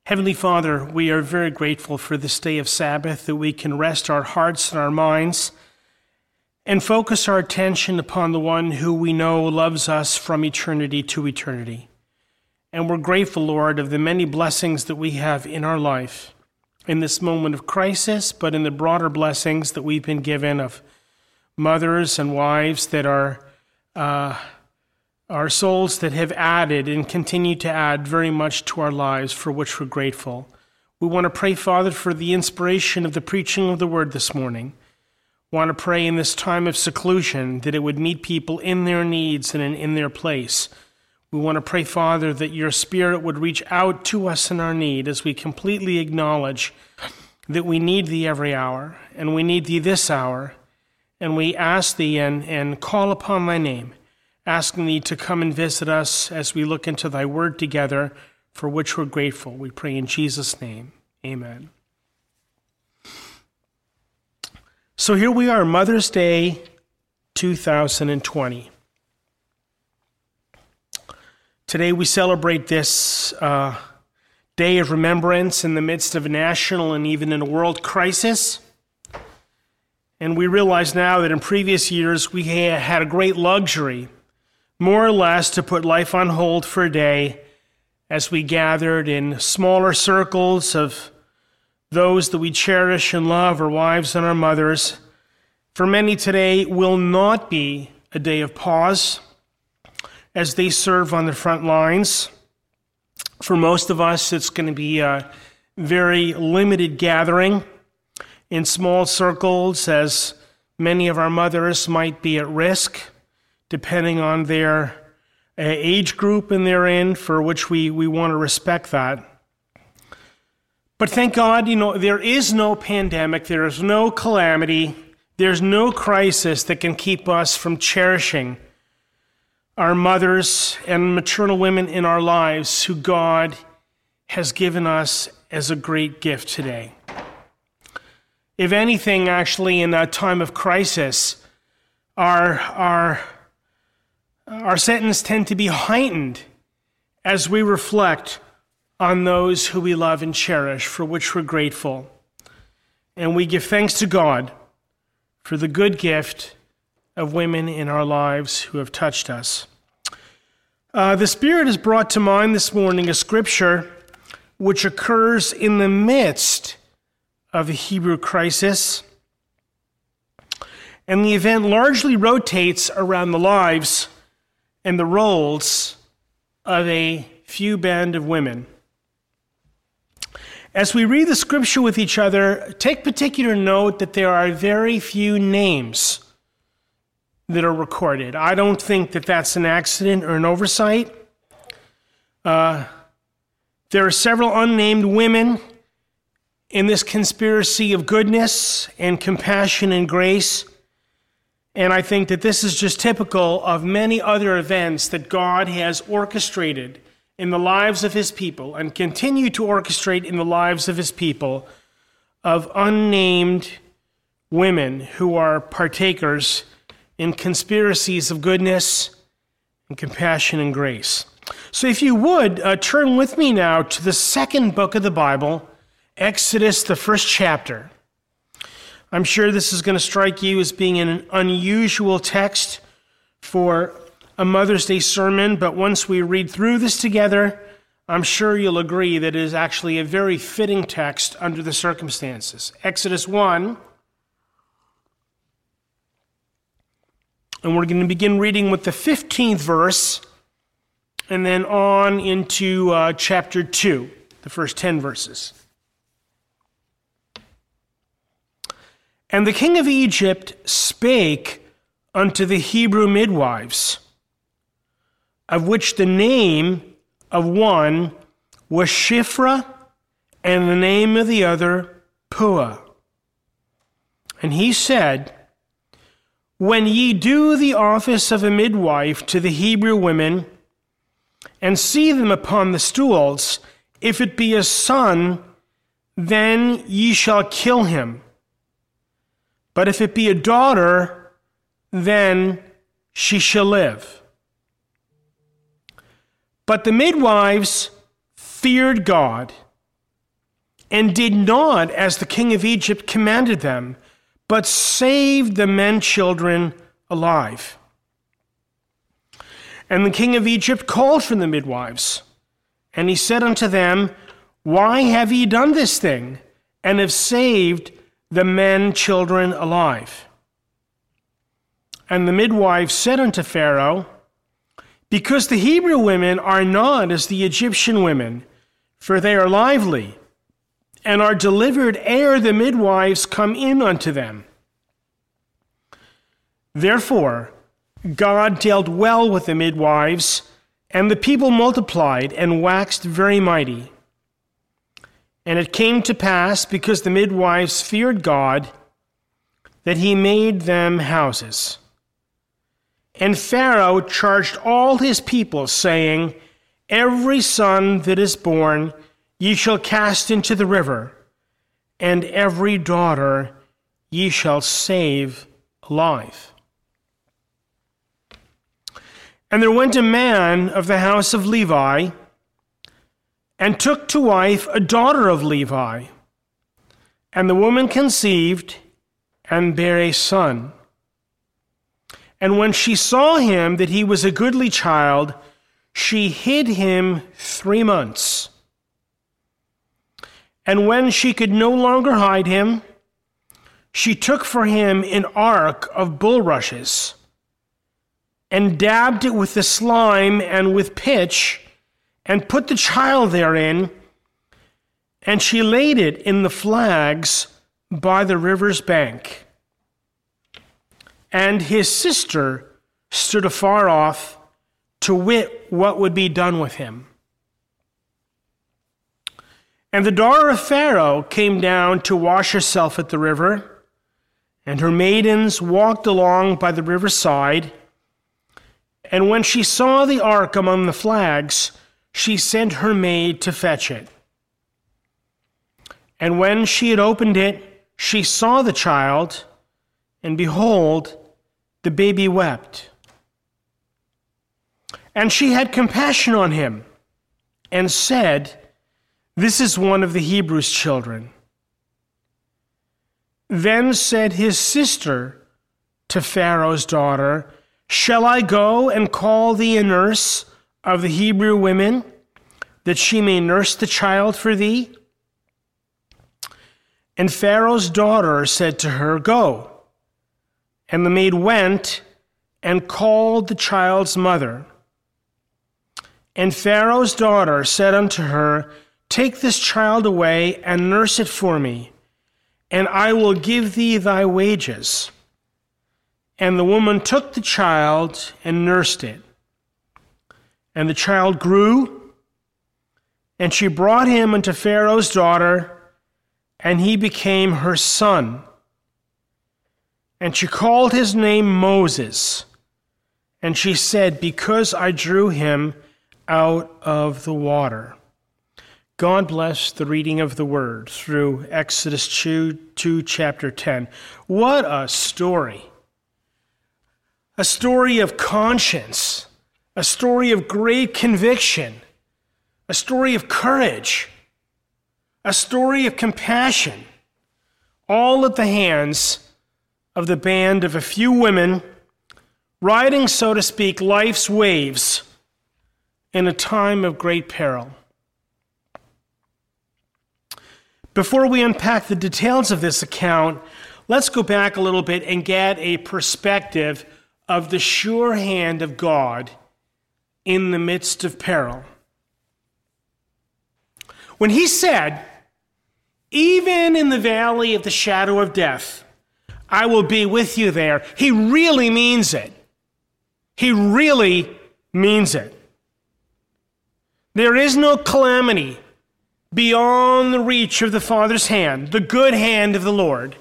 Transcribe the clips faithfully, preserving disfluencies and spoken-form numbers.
Heavenly Father, we are very grateful for this day of Sabbath, that we can rest our hearts and our minds and focus our attention upon the one who we know loves us from eternity to eternity. And we're grateful, Lord, of the many blessings that we have in our life in this moment of crisis, but in the broader blessings that we've been given of mothers and wives that are uh, our souls that have added and continue to add very much to our lives, for which we're grateful. We want to pray, Father, for the inspiration of the preaching of the word this morning. We want to pray in this time of seclusion that it would meet people in their needs and in, in their place. We want to pray, Father, that your Spirit would reach out to us in our need as we completely acknowledge that we need thee every hour, and we need thee this hour, and we ask thee and, and call upon thy name, asking thee to come and visit us as we look into thy word together, for which we're grateful. We pray in Jesus' name. Amen. So here we are, Mother's Day two thousand twenty. Today we celebrate this uh, day of remembrance in the midst of a national and even in a world crisis. And we realize now that in previous years we had a great luxury, more or less, to put life on hold for a day as we gathered in smaller circles of those that we cherish and love, our wives and our mothers. For many, today will not be a day of pause as they serve on the front lines. For most of us, it's going to be a very limited gathering in small circles, as many of our mothers might be at risk, depending on their uh, age group and they're in, for which we, we want to respect that. But thank God, you know, there is no pandemic, there is no calamity, there's no crisis that can keep us from cherishing our mothers and maternal women in our lives who God has given us as a great gift today. If anything, actually, in a time of crisis, our, our, our sentences tend to be heightened as we reflect on those who we love and cherish, for which we're grateful. And we give thanks to God for the good gift of women in our lives who have touched us. Uh, the Spirit has brought to mind this morning a scripture which occurs in the midst of the Hebrew crisis. And the event largely rotates around the lives and the roles of a few band of women. As we read the scripture with each other, take particular note that there are very few names that are recorded. I don't think that that's an accident or an oversight. Uh, there are several unnamed women in this conspiracy of goodness and compassion and grace. And I think that this is just typical of many other events that God has orchestrated in the lives of his people and continue to orchestrate in the lives of his people, of unnamed women who are partakers in conspiracies of goodness and compassion and grace. So if you would, uh, turn with me now to the second book of the Bible, Exodus, the first chapter. I'm sure this is going to strike you as being an unusual text for a Mother's Day sermon, but once we read through this together, I'm sure you'll agree that it is actually a very fitting text under the circumstances. Exodus one, and we're going to begin reading with the fifteenth verse, and then on into uh, chapter two, the first ten verses. And the king of Egypt spake unto the Hebrew midwives, of which the name of one was Shiphrah, and the name of the other Puah. And he said, When ye do the office of a midwife to the Hebrew women, and see them upon the stools, if it be a son, then ye shall kill him. But if it be a daughter, then she shall live. But the midwives feared God and did not as the king of Egypt commanded them, but saved the men children alive. And the king of Egypt called for the midwives, and he said unto them, Why have ye done this thing, and have saved the men children alive? And the midwives said unto Pharaoh, Because the Hebrew women are not as the Egyptian women, for they are lively, and are delivered ere the midwives come in unto them. Therefore God dealt well with the midwives, and the people multiplied and waxed very mighty. And it came to pass, because the midwives feared God, that he made them houses. And Pharaoh charged all his people, saying, Every son that is born ye shall cast into the river, and every daughter ye shall save alive. And there went a man of the house of Levi, and took to wife a daughter of Levi. And the woman conceived, and bare a son. And when she saw him that he was a goodly child, she hid him three months. And when she could no longer hide him, she took for him an ark of bulrushes, and dabbed it with the slime and with pitch, and put the child therein, and she laid it in the flags by the river's bank. And his sister stood afar off, to wit what would be done with him. And the daughter of Pharaoh came down to wash herself at the river, and her maidens walked along by the riverside. And when she saw the ark among the flags, she sent her maid to fetch it. And when she had opened it, she saw the child, and behold, the baby wept. And she had compassion on him, and said, This is one of the Hebrews' children. Then said his sister to Pharaoh's daughter, Shall I go and call thee a nurse of the Hebrew women, that she may nurse the child for thee? And Pharaoh's daughter said to her, Go. And the maid went and called the child's mother. And Pharaoh's daughter said unto her, Take this child away and nurse it for me, and I will give thee thy wages. And the woman took the child and nursed it. And the child grew, and she brought him unto Pharaoh's daughter, and he became her son. And she called his name Moses. And she said, Because I drew him out of the water. God bless the reading of the word through Exodus two, chapter ten. What a story. A story of conscience, a story of great conviction, a story of courage, a story of compassion, all at the hands of the band of a few women riding, so to speak, life's waves in a time of great peril. Before we unpack the details of this account, let's go back a little bit and get a perspective of the sure hand of God in the midst of peril. When he said, Even in the valley of the shadow of death, I will be with you there, he really means it. He really means it. There is no calamity beyond the reach of the Father's hand, the good hand of the Lord.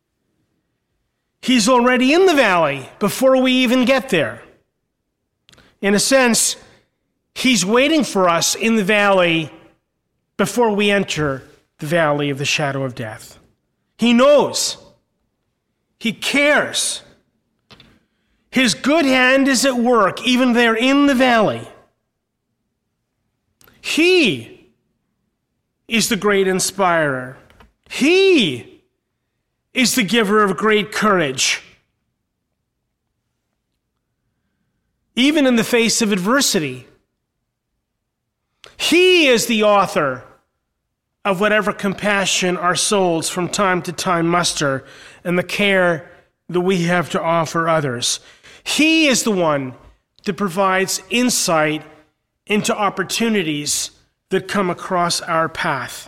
He's already in the valley before we even get there. In a sense, he's waiting for us in the valley before we enter the valley of the shadow of death. He knows. He cares. His good hand is at work even there in the valley. He is the great inspirer. He is the giver of great courage. Even in the face of adversity, He is the author of whatever compassion our souls from time to time muster and the care that we have to offer others. He is the one that provides insight into opportunities that come across our path.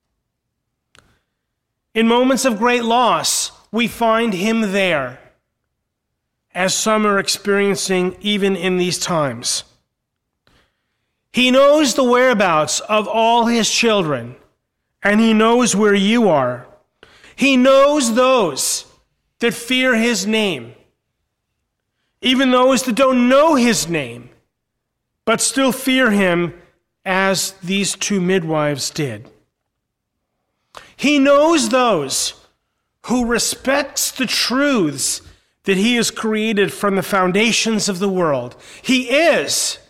In moments of great loss, we find Him there, as some are experiencing even in these times. He knows the whereabouts of all His children, and He knows where you are. He knows those that fear His name, even those that don't know His name, but still fear Him as these two midwives did. He knows those who respects the truths that He has created from the foundations of the world. He is.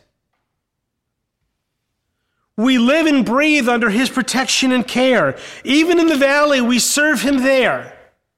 We live and breathe under His protection and care. Even in the valley, we serve Him there.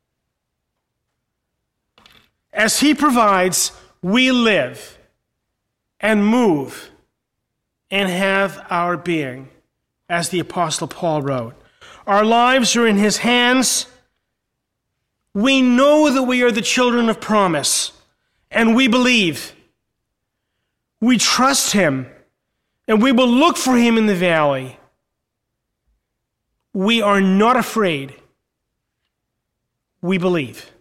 As He provides, we live and move and have our being, as the Apostle Paul wrote. Our lives are in His hands. We know that we are the children of promise, and we believe. We trust Him, and we will look for Him in the valley. We are not afraid. We believe.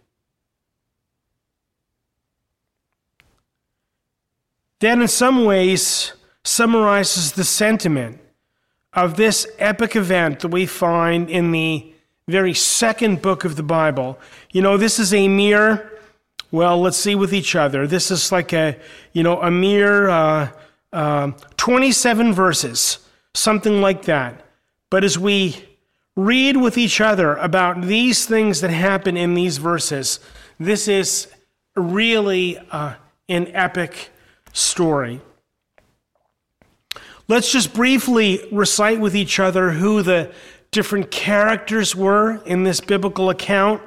That in some ways summarizes the sentiment of this epic event that we find in the very second book of the Bible. You know, this is a mere, well, let's see with each other. This is like a, you know, a mere uh, uh, twenty-seven verses, something like that. But as we read with each other about these things that happen in these verses, this is really uh, an epic story. Let's just briefly recite with each other who the different characters were in this biblical account.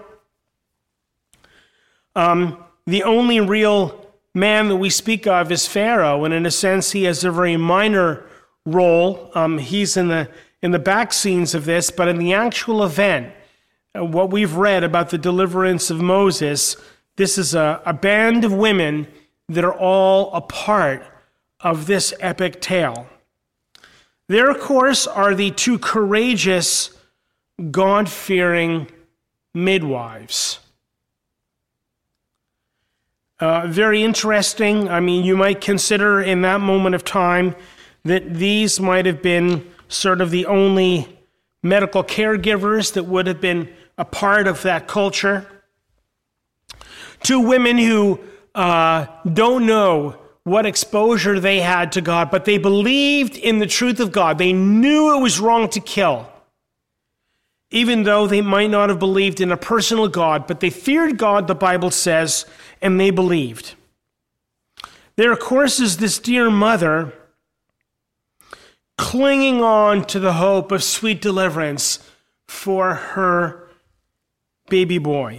Um, the only real man that we speak of is Pharaoh, and in a sense he has a very minor role. Um, he's in the in the back scenes of this, but in the actual event, uh, what we've read about the deliverance of Moses, this is a, a band of women that are all a part of this epic tale. There, of course, are the two courageous, God-fearing midwives. Uh, very interesting. I mean, you might consider in that moment of time that these might have been sort of the only medical caregivers that would have been a part of that culture. Two women who uh, don't know what exposure they had to God, but they believed in the truth of God. They knew it was wrong to kill, even though they might not have believed in a personal God, but they feared God, the Bible says, and they believed. There, of course, is this dear mother clinging on to the hope of sweet deliverance for her baby boy.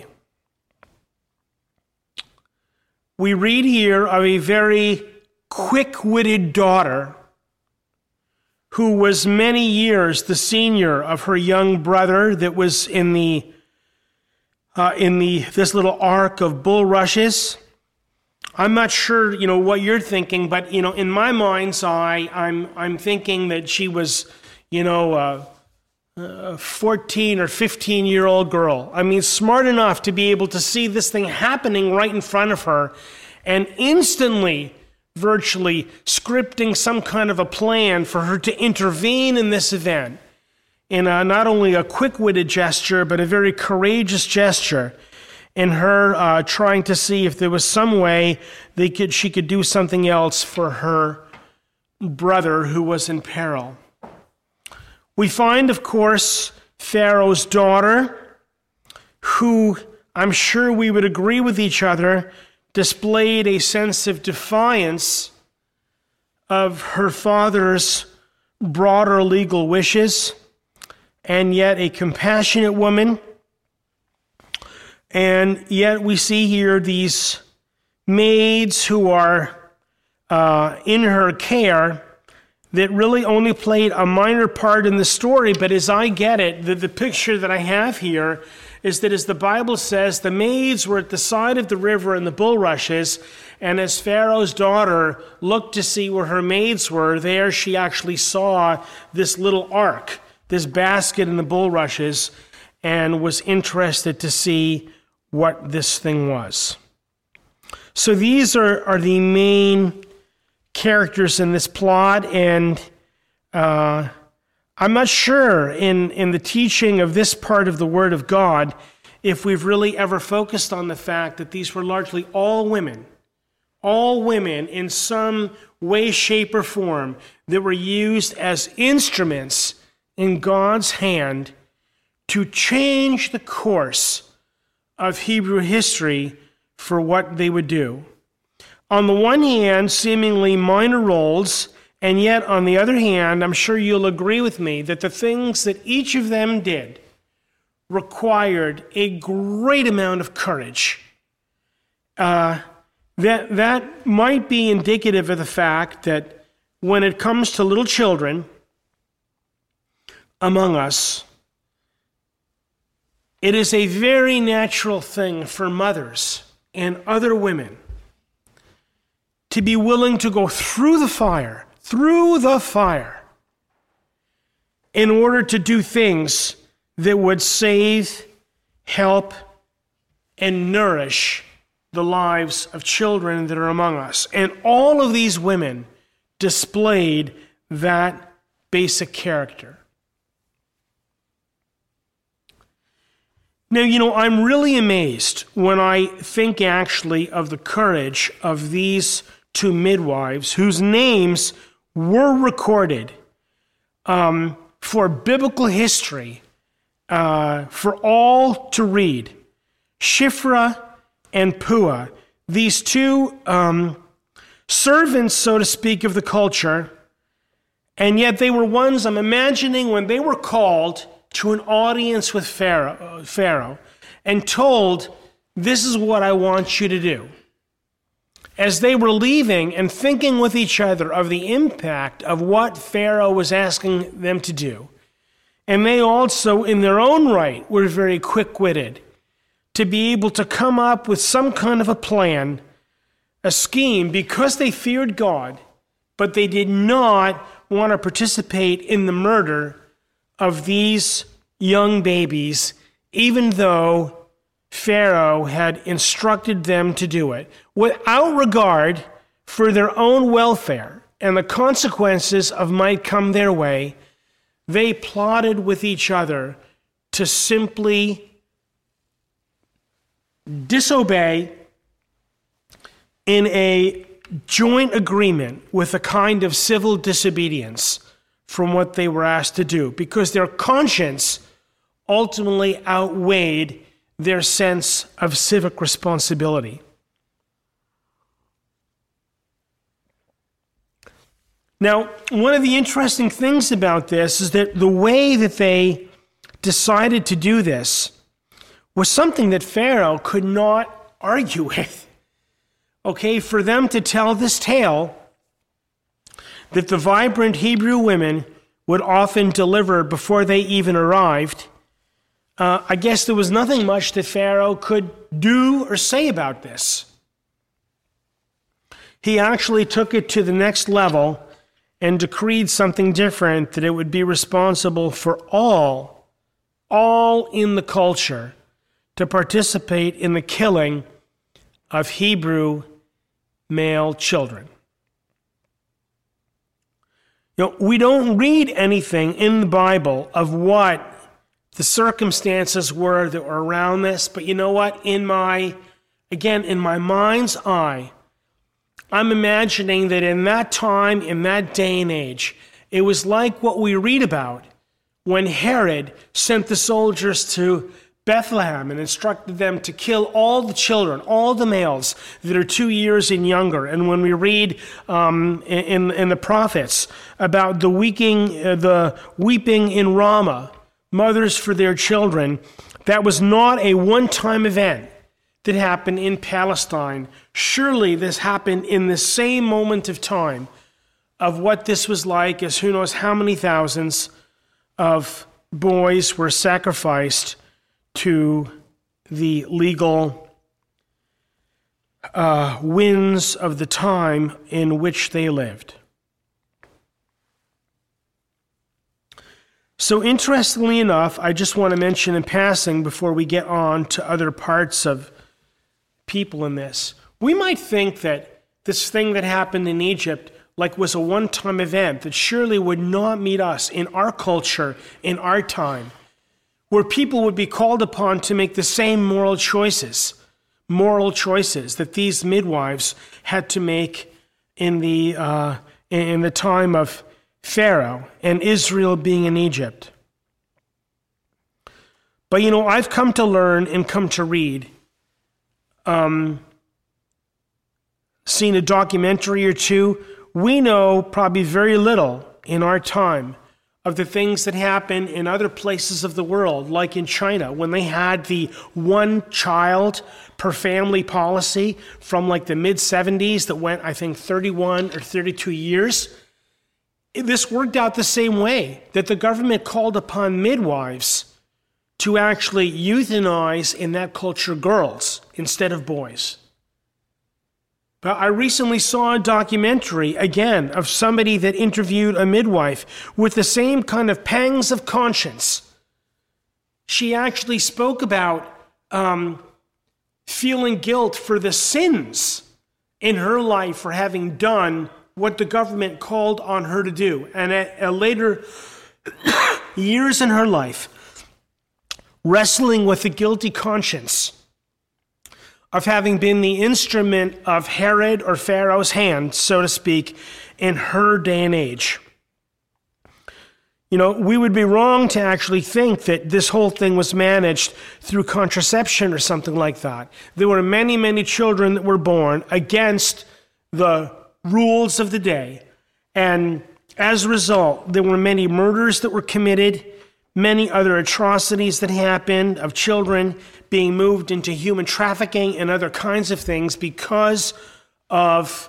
We read here of a very quick-witted daughter who was many years the senior of her young brother that was in the uh, in the this little ark of bulrushes. I'm not sure, you know, what you're thinking, but you know, in my mind's eye, I'm I'm thinking that she was, you know, uh, a fourteen or fifteen year old girl. I mean, smart enough to be able to see this thing happening right in front of her, and instantly, virtually scripting some kind of a plan for her to intervene in this event in a, not only a quick-witted gesture, but a very courageous gesture in her uh, trying to see if there was some way they could she could do something else for her brother who was in peril. We find, of course, Pharaoh's daughter, who I'm sure we would agree with each other, displayed a sense of defiance of her father's broader legal wishes. and yet a compassionate woman. And yet we see here these maids who are uh, in her care that really only played a minor part in the story. But as I get it, the, the picture that I have here is that, as the Bible says, the maids were at the side of the river in the bulrushes, and as Pharaoh's daughter looked to see where her maids were, there she actually saw this little ark, this basket in the bulrushes, and was interested to see what this thing was. So these are, are the main characters in this plot, and uh, I'm not sure in, in the teaching of this part of the Word of God if we've really ever focused on the fact that these were largely all women, all women in some way, shape, or form that were used as instruments in God's hand to change the course of Hebrew history for what they would do. On the one hand, seemingly minor roles, and yet on the other hand, I'm sure you'll agree with me that the things that each of them did required a great amount of courage. Uh, that, that might be indicative of the fact that when it comes to little children among us, it is a very natural thing for mothers and other women to be willing to go through the fire, through the fire, in order to do things that would save, help, and nourish the lives of children that are among us. And all of these women displayed that basic character. Now, you know, I'm really amazed when I think actually of the courage of these two midwives whose names were recorded um, for biblical history, uh, for all to read. Shiphrah and Puah, these two um, servants, so to speak, of the culture, and yet they were ones, I'm imagining, when they were called to an audience with Pharaoh, Pharaoh and told, this is what I want you to do. As they were leaving and thinking with each other of the impact of what Pharaoh was asking them to do. And they also, in their own right, were very quick-witted to be able to come up with some kind of a plan, a scheme, because they feared God, but they did not want to participate in the murder of these young babies, even though Pharaoh had instructed them to do it, without regard for their own welfare and the consequences of might come their way. They plotted with each other to simply disobey in a joint agreement with a kind of civil disobedience from what they were asked to do, because their conscience ultimately outweighed their sense of civic responsibility. Now, one of the interesting things about this is that the way that they decided to do this was something that Pharaoh could not argue with. Okay, for them to tell this tale that the vibrant Hebrew women would often deliver before they even arrived, uh, I guess there was nothing much that Pharaoh could do or say about this. He actually took it to the next level and decreed something different, that it would be responsible for all, all in the culture to participate in the killing of Hebrew male children. You know, we don't read anything in the Bible of what the circumstances were that were around this, but you know what? In my, again, in my mind's eye, I'm imagining that in that time, in that day and age, it was like what we read about when Herod sent the soldiers to Bethlehem and instructed them to kill all the children, all the males that are two years and younger. And when we read um, in, in the prophets about the weeping, uh, the weeping in Ramah, mothers for their children, that was not a one-time event that happened in Palestine. Surely this happened in the same moment of time of what this was like, as who knows how many thousands of boys were sacrificed to the legal uh, winds of the time in which they lived. So interestingly enough, I just want to mention in passing before we get on to other parts of people in this, we might think that this thing that happened in Egypt like was a one-time event that surely would not meet us in our culture, in our time, where people would be called upon to make the same moral choices, moral choices that these midwives had to make in the uh, in the time of Pharaoh and Israel being in Egypt. But you know, I've come to learn and come to read, um, seen a documentary or two. We know probably very little in our time of the things that happen in other places of the world, like in China, when they had the one child per family policy from like the mid seventies that went, I think, thirty-one or thirty-two years. This worked out the same way, that the government called upon midwives to actually euthanize in that culture girls instead of boys. But I recently saw a documentary, again, of somebody that interviewed a midwife with the same kind of pangs of conscience. She actually spoke about um, feeling guilt for the sins in her life for having done what the government called on her to do. And at a later years in her life, wrestling with a guilty conscience of having been the instrument of Herod or Pharaoh's hand, so to speak, in her day and age. You know, we would be wrong to actually think that this whole thing was managed through contraception or something like that. There were many, many children that were born against the rules of the day. And as a result, there were many murders that were committed, many other atrocities that happened of children being moved into human trafficking and other kinds of things because of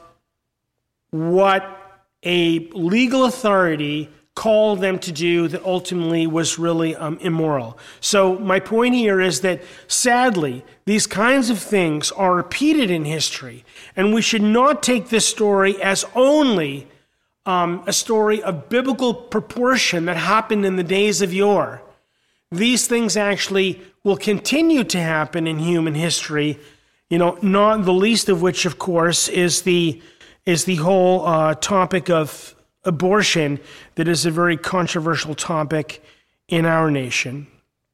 what a legal authority called them to do that ultimately was really um, immoral. So my point here is that sadly, these kinds of things are repeated in history, and we should not take this story as only um, a story of biblical proportion that happened in the days of yore. These things actually will continue to happen in human history, you know, not the least of which, of course, is the is the whole uh, topic of abortion that is a very controversial topic in our nation.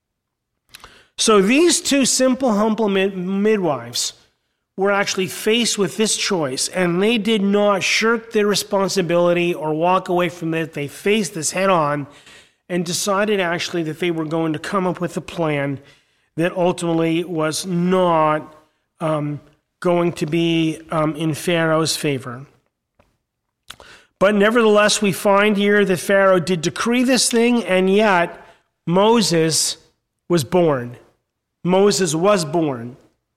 So these two simple, humble mid- midwives were actually faced with this choice, and they did not shirk their responsibility or walk away from it. They faced this head on and decided actually that they were going to come up with a plan that ultimately was not um, going to be um, in Pharaoh's favor. But nevertheless, we find here that Pharaoh did decree this thing, and yet Moses was born. Moses was born.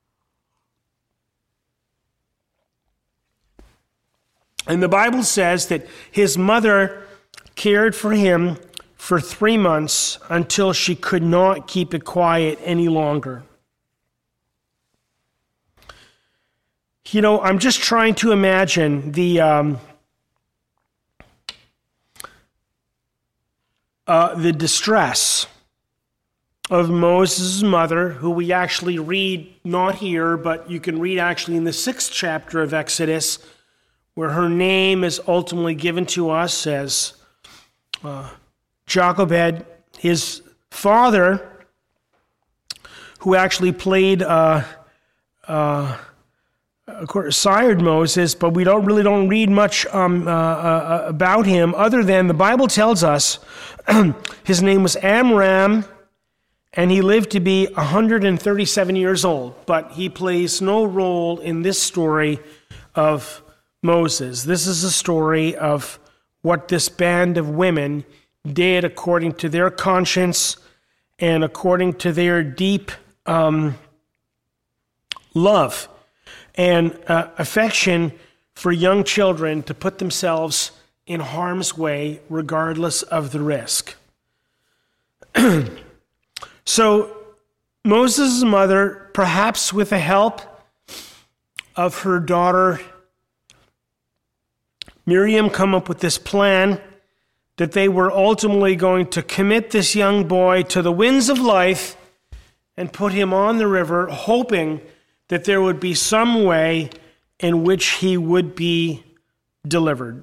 And the Bible says that his mother cared for him for three months until she could not keep it quiet any longer. You know, I'm just trying to imagine the um, uh, the distress of Moses' mother, who we actually read not here, but you can read actually in the sixth chapter of Exodus, where her name is ultimately given to us as uh, Jochebed, his father, who actually played, uh, uh, of course, sired Moses, but we don't really don't read much um, uh, uh, about him, other than the Bible tells us his name was Amram, and he lived to be one hundred thirty-seven years old. But he plays no role in this story of Moses. This is a story of what this band of women did according to their conscience and according to their deep um, love and uh, affection for young children to put themselves in harm's way regardless of the risk. So Moses' mother, perhaps with the help of her daughter Miriam, come up with this plan that they were ultimately going to commit this young boy to the winds of life and put him on the river, hoping that there would be some way in which he would be delivered.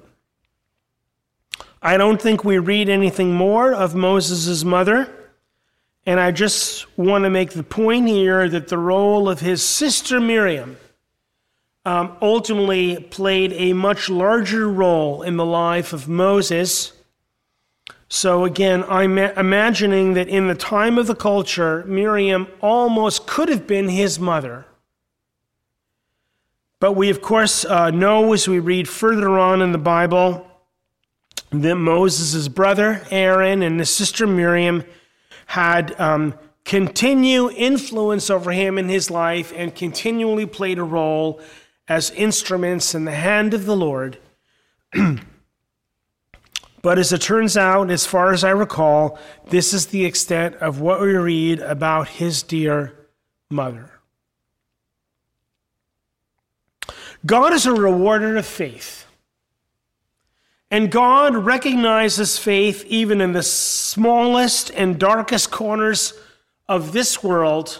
I don't think we read anything more of Moses' mother, and I just want to make the point here that the role of his sister Miriam um, ultimately played a much larger role in the life of Moses. So again, I'm imagining that in the time of the culture, Miriam almost could have been his mother. But we, of course, uh, know as we read further on in the Bible that Moses' brother Aaron and his sister Miriam had um, continued influence over him in his life and continually played a role as instruments in the hand of the Lord. But as it turns out, as far as I recall, this is the extent of what we read about his dear mother. God is a rewarder of faith. And God recognizes faith even in the smallest and darkest corners of this world,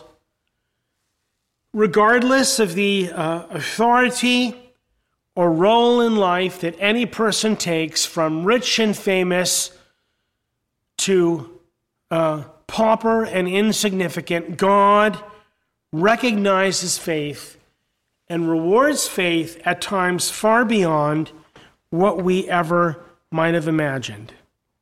regardless of the uh, authority or role in life that any person takes, from rich and famous to uh, pauper and insignificant. God recognizes faith and rewards faith at times far beyond what we ever might have imagined.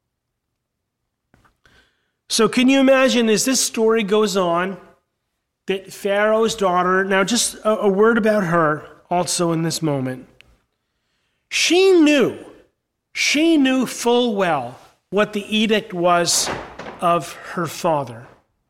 So can you imagine, as this story goes on, that Pharaoh's daughter, now just a, a word about her also in this moment. She knew, she knew full well what the edict was of her father.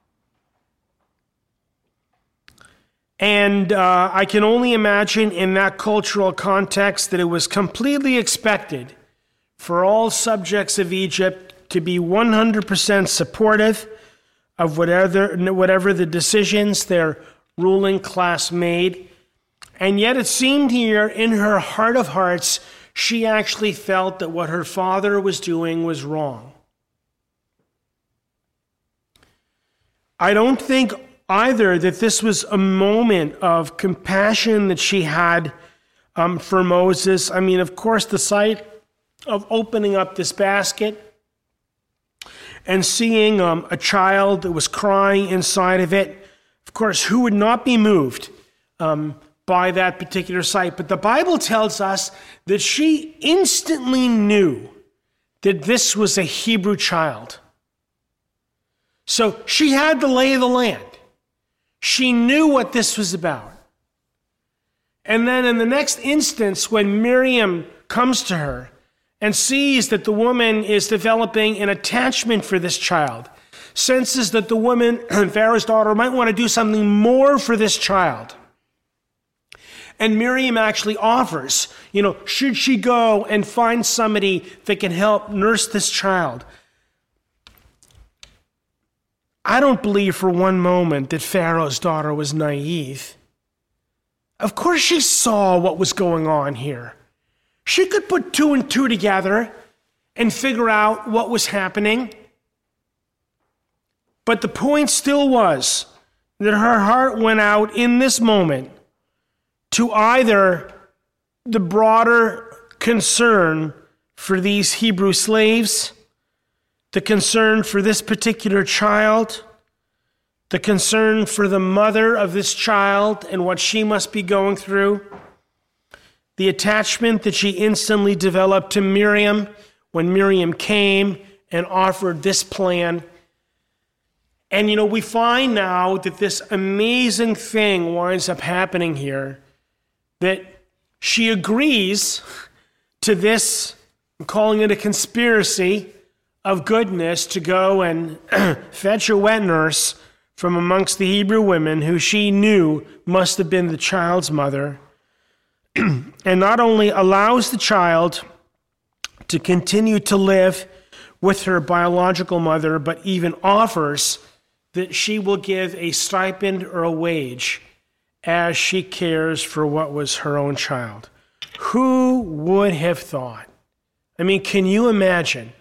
And uh, I can only imagine in that cultural context that it was completely expected for all subjects of Egypt to be one hundred percent supportive of whatever, whatever the decisions their ruling class made. And yet it seemed here in her heart of hearts, she actually felt that what her father was doing was wrong. I don't think either that this was a moment of compassion that she had um, for Moses. I mean, of course, the sight of opening up this basket and seeing um, a child that was crying inside of it, of course, who would not be moved um, by that particular sight? But the Bible tells us that she instantly knew that this was a Hebrew child. So she had the lay of the land. She knew what this was about. And then in the next instance, when Miriam comes to her and sees that the woman is developing an attachment for this child, senses that the woman, Pharaoh's daughter, might want to do something more for this child. And Miriam actually offers, you know, should she go and find somebody that can help nurse this child? I don't believe for one moment that Pharaoh's daughter was naive. Of course she saw what was going on here. She could put two and two together and figure out what was happening. But the point still was that her heart went out in this moment to either the broader concern for these Hebrew slaves, the concern for this particular child, the concern for the mother of this child and what she must be going through, the attachment that she instantly developed to Miriam when Miriam came and offered this plan. And you know, we find now that this amazing thing winds up happening here, that she agrees to this, I'm calling it a conspiracy, of goodness to go and fetch a wet nurse from amongst the Hebrew women who she knew must have been the child's mother, and not only allows the child to continue to live with her biological mother, but even offers that she will give a stipend or a wage as she cares for what was her own child. Who would have thought? I mean, can you imagine?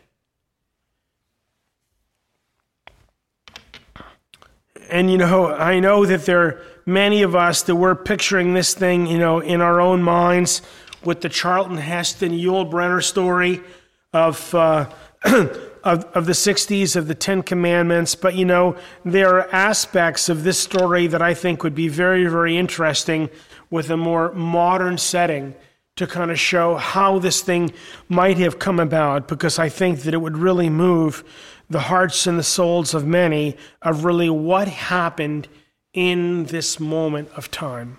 And, you know, I know that there are many of us that we're picturing this thing, you know, in our own minds with the Charlton Heston Yul Brynner story of, uh, of of the sixties, of the Ten Commandments. But, you know, there are aspects of this story that I think would be very, very interesting with a more modern setting to kind of show how this thing might have come about, because I think that it would really move the hearts and the souls of many of really what happened in this moment of time.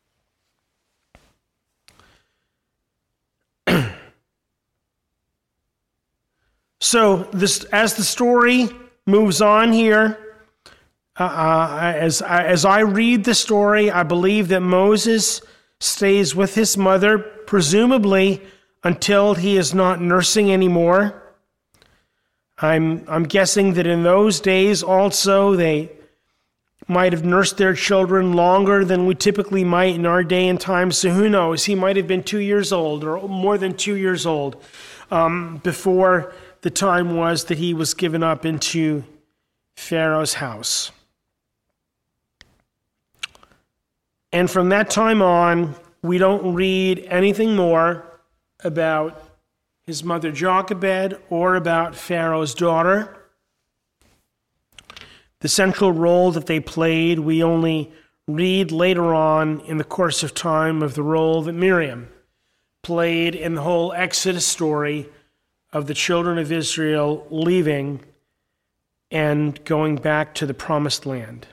So this, as the story moves on here, uh, uh, as, as I read the story, I believe that Moses stays with his mother, presumably until he is not nursing anymore. I'm, I'm guessing that in those days also they might have nursed their children longer than we typically might in our day and time. So who knows? He might have been two years old or more than two years old um, before the time was that he was given up into Pharaoh's house. And from that time on, we don't read anything more about his mother Jochebed or about Pharaoh's daughter. The central role that they played, we only read later on in the course of time of the role that Miriam played in the whole Exodus story of the children of Israel leaving and going back to the promised land.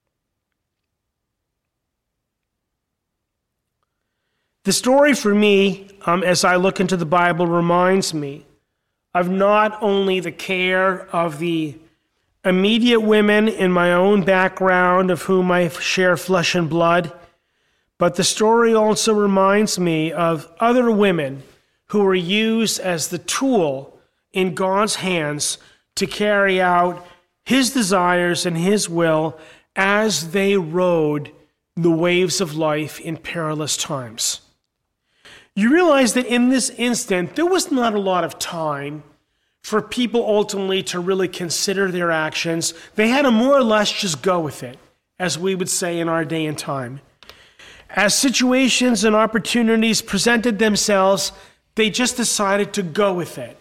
The story for me, um, as I look into the Bible, reminds me of not only the care of the immediate women in my own background of whom I share flesh and blood, but the story also reminds me of other women who were used as the tool in God's hands to carry out his desires and his will as they rode the waves of life in perilous times. You realize that in this instant, there was not a lot of time for people ultimately to really consider their actions. They had to more or less just go with it, as we would say in our day and time. As situations and opportunities presented themselves, they just decided to go with it.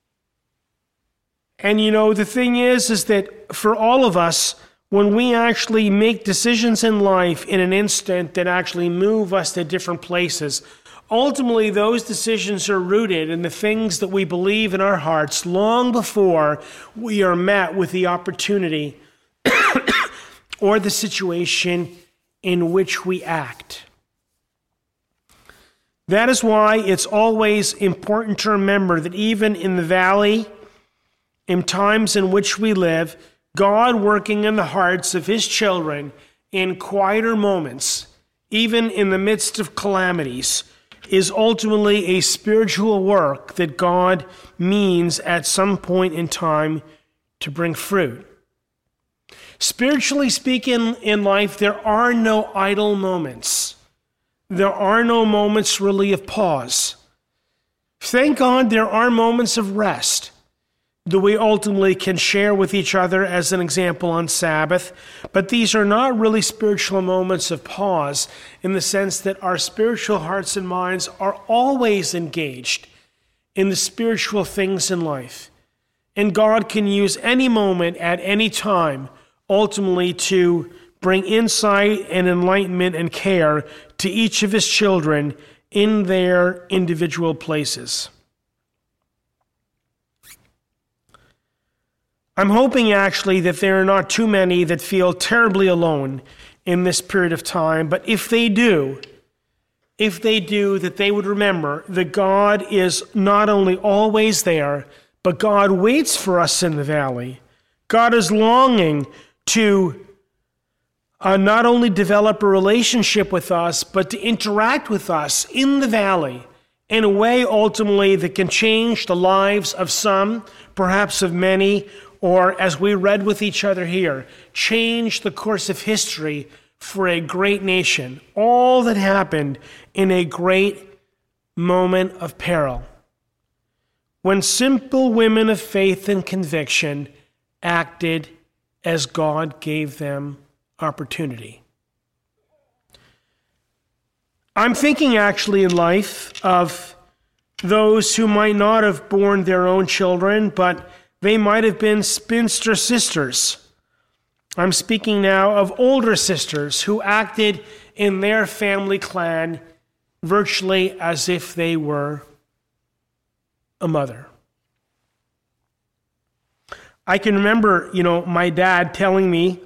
And you know, the thing is, is that for all of us, when we actually make decisions in life in an instant that actually move us to different places, ultimately those decisions are rooted in the things that we believe in our hearts long before we are met with the opportunity or the situation in which we act. That is why it's always important to remember that even in the valley, in times in which we live, God working in the hearts of his children in quieter moments, even in the midst of calamities, is ultimately a spiritual work that God means at some point in time to bring fruit. Spiritually speaking, in life, there are no idle moments. There are no moments really of pause. Thank God there are moments of rest that we ultimately can share with each other, as an example on Sabbath, but these are not really spiritual moments of pause in the sense that our spiritual hearts and minds are always engaged in the spiritual things in life. And God can use any moment at any time ultimately to bring insight and enlightenment and care to each of his children in their individual places. I'm hoping actually that there are not too many that feel terribly alone in this period of time, but if they do, if they do, that they would remember that God is not only always there, but God waits for us in the valley. God is longing to uh, not only develop a relationship with us, but to interact with us in the valley in a way ultimately that can change the lives of some, perhaps of many, or as we read with each other here, change the course of history for a great nation. All that happened in a great moment of peril, when simple women of faith and conviction acted as God gave them opportunity. I'm thinking actually in life of those who might not have borne their own children, but they might have been spinster sisters. I'm speaking now of older sisters who acted in their family clan virtually as if they were a mother. I can remember, you know, my dad telling me,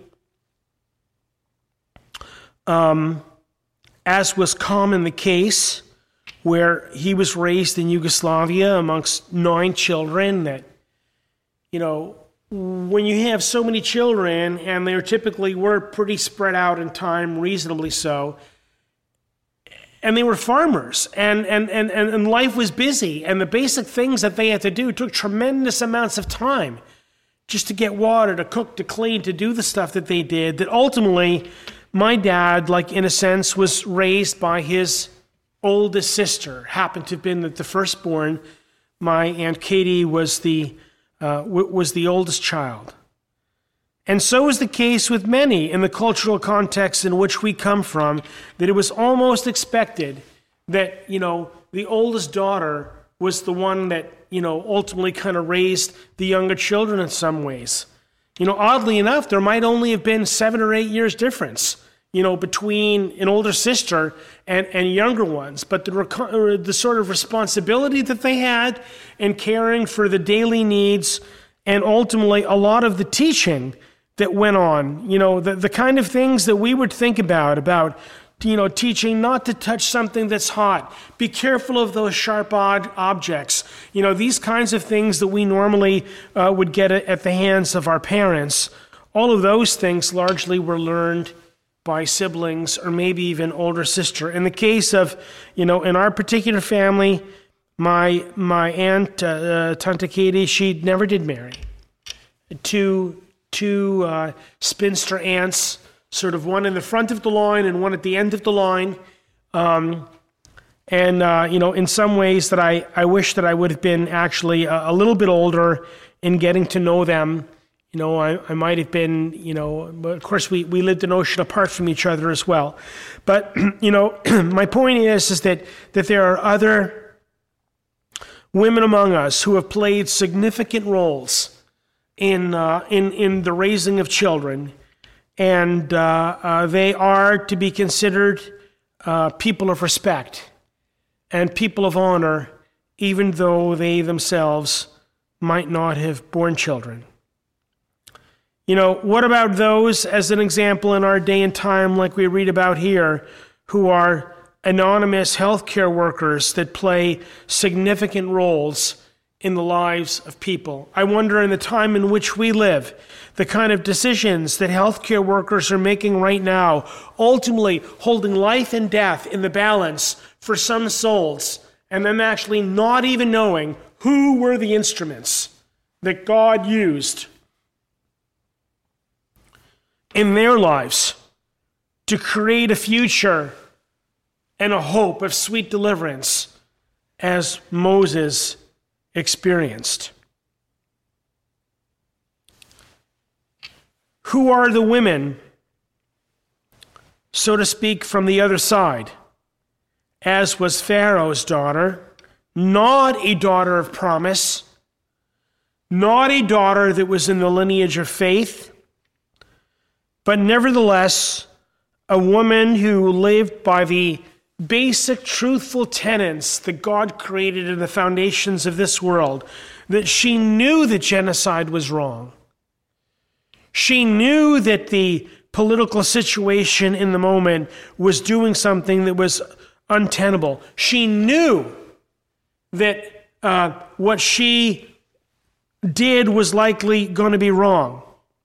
um, as was common the case, where he was raised in Yugoslavia amongst nine children, that, you know, when you have so many children, and they typically were pretty spread out in time, reasonably so, and they were farmers, and, and, and, and life was busy, and the basic things that they had to do took tremendous amounts of time just to get water, to cook, to clean, to do the stuff that they did, that ultimately my dad, like in a sense, was raised by his oldest sister, happened to have been the firstborn. My Aunt Katie was the, uh, w- was the oldest child. And so is the case with many in the cultural context in which we come from, that it was almost expected that, you know, the oldest daughter was the one that, you know, ultimately kind of raised the younger children in some ways. You know, oddly enough, there might only have been seven or eight years difference, you know, between an older sister and, and younger ones. But the, rec- the sort of responsibility that they had in caring for the daily needs, and ultimately a lot of the teaching that went on, you know, the, the kind of things that we would think about, about, you know, teaching not to touch something that's hot, be careful of those sharp odd objects, you know, these kinds of things that we normally uh, would get at the hands of our parents. All of those things largely were learned by siblings or maybe even older sister. In the case of, you know, in our particular family, my my aunt, uh, uh, Tante Katie, she never did marry. Two two uh, spinster aunts, sort of one in the front of the line and one at the end of the line. Um, and, uh, you know, in some ways that I, I wish that I would have been actually a, a little bit older in getting to know them. You know, I, I might have been, you know, but of course we, we lived an ocean apart from each other as well. But, you know, my point is, is that, that there are other women among us who have played significant roles in uh, in in the raising of children, and uh, uh, they are to be considered uh, people of respect and people of honor, even though they themselves might not have borne children. You know, what about those, as an example, in our day and time, like we read about here, who are anonymous healthcare workers that play significant roles in the lives of people? I wonder, in the time in which we live, the kind of decisions that healthcare workers are making right now, ultimately holding life and death in the balance for some souls, and them actually not even knowing who were the instruments that God used in their lives to create a future and a hope of sweet deliverance, as Moses experienced. Who are the women, so to speak, from the other side? As was Pharaoh's daughter, not a daughter of promise, not a daughter that was in the lineage of faith, but nevertheless a woman who lived by the basic truthful tenets that God created in the foundations of this world, that she knew that genocide was wrong. She knew that the political situation in the moment was doing something that was untenable. She knew that uh, what she did was likely going to be wrong.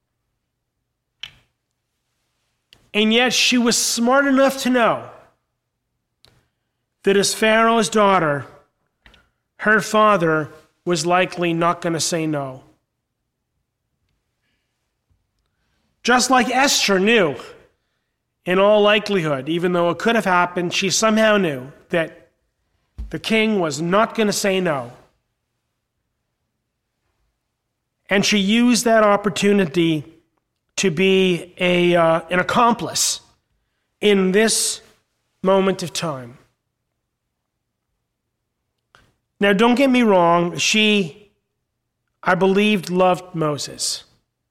And yet she was smart enough to know that as Pharaoh's daughter, her father was likely not going to say no. Just like Esther knew, in all likelihood, even though it could have happened, she somehow knew that the king was not going to say no. And she used that opportunity to be a uh, an accomplice in this moment of time. Now, don't get me wrong, she, I believed, loved Moses.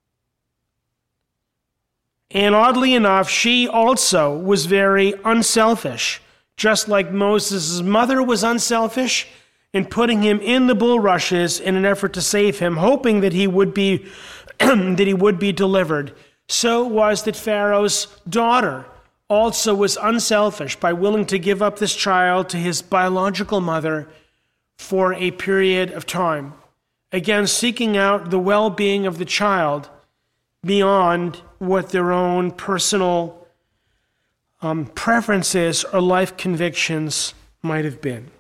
And oddly enough, she also was very unselfish, just like Moses' mother was unselfish in putting him in the bulrushes in an effort to save him, hoping that he would be that he would be delivered. So it was that Pharaoh's daughter also was unselfish by willing to give up this child to his biological mother for a period of time. Again, seeking out the well-being of the child beyond what their own personal um, preferences or life convictions might have been.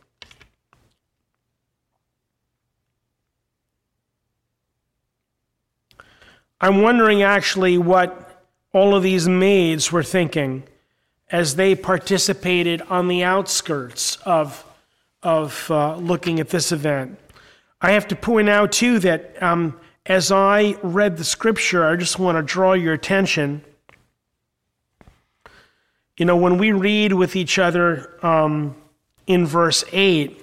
I'm wondering actually what all of these maids were thinking as they participated on the outskirts of, of uh, looking at this event. I have to point out, too, that um, as I read the scripture, I just want to draw your attention. You know, when we read with each other um, in verse eight,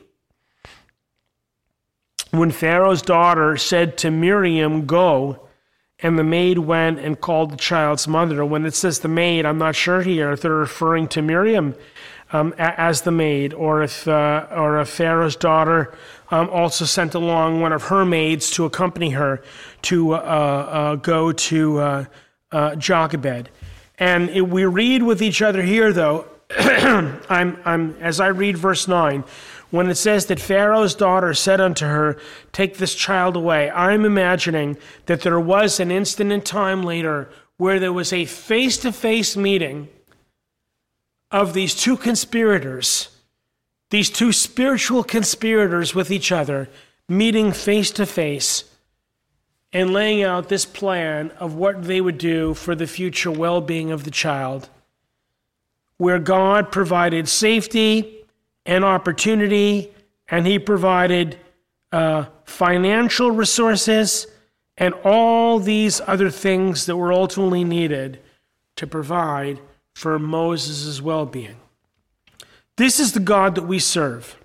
when Pharaoh's daughter said to Miriam, "Go," and the maid went and called the child's mother. When it says the maid, I'm not sure here if they're referring to Miriam um, as the maid, or if uh, or if Pharaoh's daughter um, also sent along one of her maids to accompany her to uh, uh, go to uh, uh, Jochebed. And it, we read with each other here, though. I'm I'm as I read verse nine. When it says that Pharaoh's daughter said unto her, "Take this child away," I'm imagining that there was an instant in time later where there was a face-to-face meeting of these two conspirators, these two spiritual conspirators with each other, meeting face-to-face and laying out this plan of what they would do for the future well-being of the child, where God provided safety and opportunity, and he provided uh, financial resources and all these other things that were ultimately needed to provide for Moses' well-being. This is the God that we serve.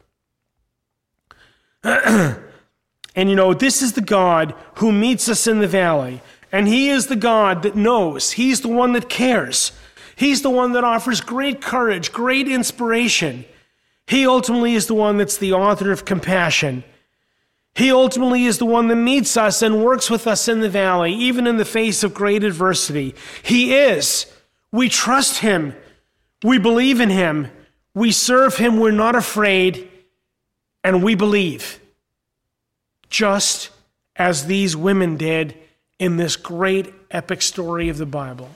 And you know, this is the God who meets us in the valley, and he is the God that knows. He's the one that cares. He's the one that offers great courage, great inspiration. He ultimately is the one that's the author of compassion. He ultimately is the one that meets us and works with us in the valley, even in the face of great adversity. He is. We trust him. We believe in him. We serve him. We're not afraid. And we believe. Just as these women did in this great epic story of the Bible.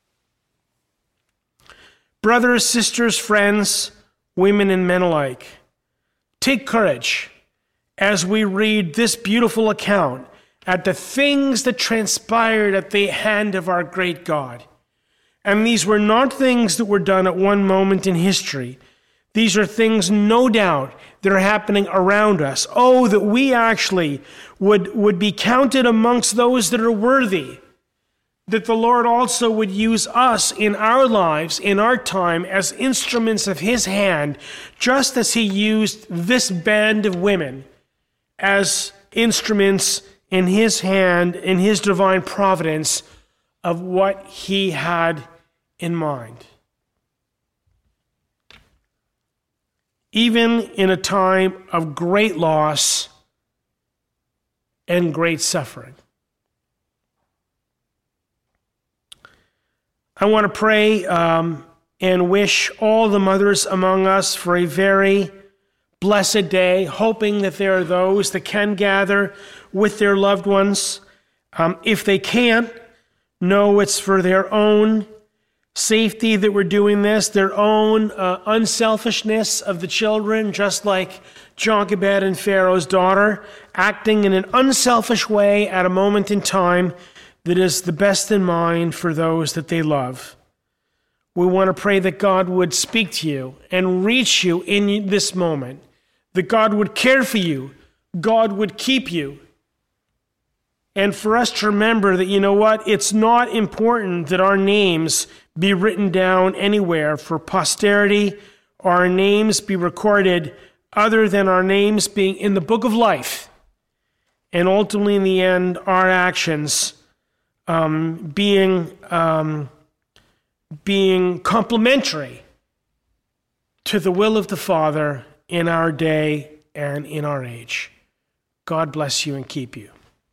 Brothers, sisters, friends, women and men alike, take courage as we read this beautiful account at the things that transpired at the hand of our great God. And these were not things that were done at one moment in history. These are things, no doubt, that are happening around us. Oh, that we actually would, would be counted amongst those that are worthy. That the Lord also would use us in our lives, in our time, as instruments of his hand, just as he used this band of women as instruments in his hand, in his divine providence, of what he had in mind. Even in a time of great loss and great suffering. I want to pray um, and wish all the mothers among us for a very blessed day, hoping that there are those that can gather with their loved ones. Um, if they can't, know it's for their own safety that we're doing this, their own uh, unselfishness of the children, just like Jochebed and Pharaoh's daughter, acting in an unselfish way at a moment in time that is the best in mind for those that they love. We want to pray that God would speak to you and reach you in this moment, that God would care for you, God would keep you. And for us to remember that, you know what, it's not important that our names be written down anywhere for posterity, or our names be recorded other than our names being in the book of life. And ultimately, in the end, our actions um, being, um, being complementary to the will of the Father in our day and in our age. God bless you and keep you.